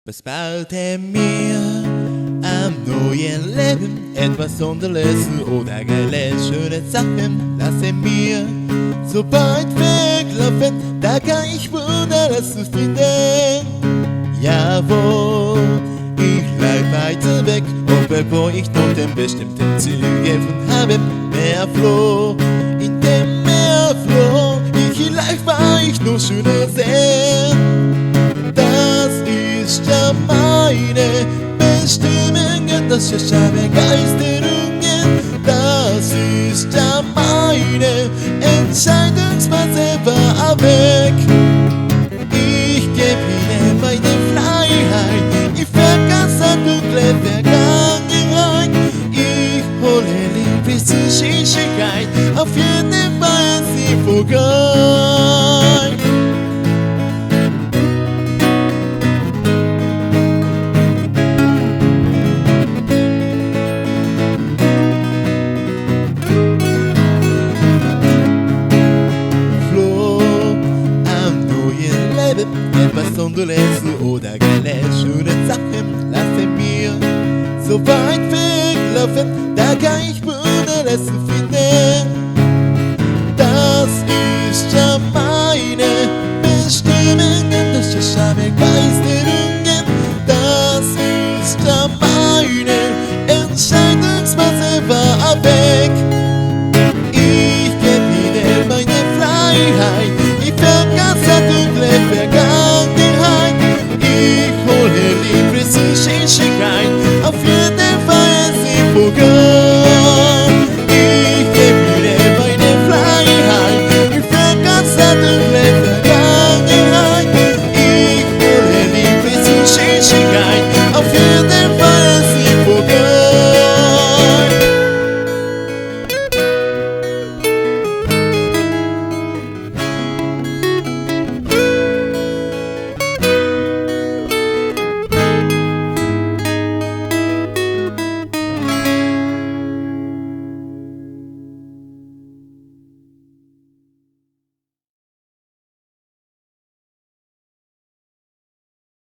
Was baut er mir am neuen Leben? Etwas Sonderliches oder geile schöne Sachen? Lass er mir so weit weglaufen, da kann ich Wunderliches finden. Jawohl, ich bleib weiter weg, und bevor ich dort den bestimmten Ziel gefunden habe, Meerfloh, in dem Meerfloh, vielleicht war ich nur schöner sehen. Das ist ja meine Bestimmung, das ist ja Begeisterungen. Das ist ja meine Entscheidungsphase war weg. Ich geb ihnen meine Freiheit, ich vergasse dunkle Vergangenheit. Ich hole Liebe zur Schicklichkeit, auf jeden Fall sie vorbei. Etwas Sonderliches oder geile schöne Sachen, lasse mir so weit weglaufen, da kann ich Wunderliches finden. Das ist ja meine Bestimmung, das ist ja Begeisterung.